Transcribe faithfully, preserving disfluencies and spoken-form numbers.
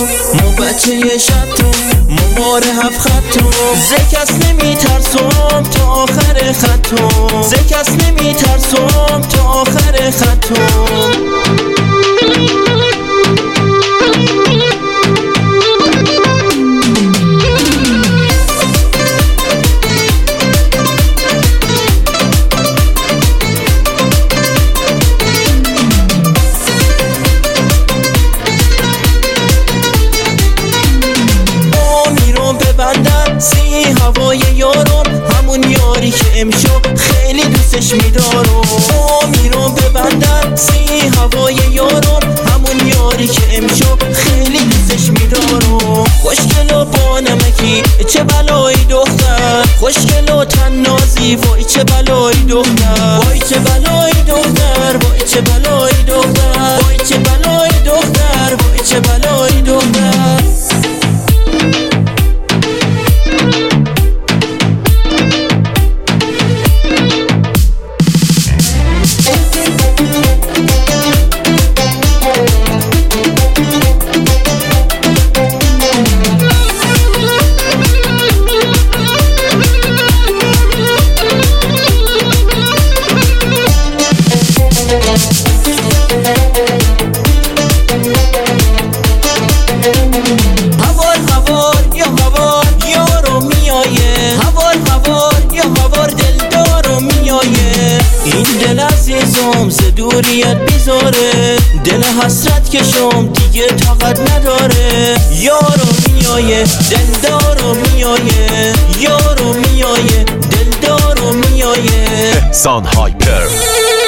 مو بچه شطرم مو مار هفت خطم ز کس نمی ترسم تا آخر خطم ز کس نمی ترسم تا آخر خطم سی هوای یارم همون یاری که امشب خیلی دوستش میدارم میرم ببندم سی هوای یارم همون یاری که امشب خیلی دوستش میدارم خوشگل و بانمکی چه بلایی دختر خوشگل و تنازی وای چه بلایی دختر وای چه بلایی دختر وای چه بلایی دختر وای چه بلایی دختر وای چه بلایی دختر این دل عزیزم ز دوریت بیزاره دل حسرت کشم دیگه طاقت نداره یارو میایه دلدارو میایه یارو میایه دلدارو میایه احسان هایپر.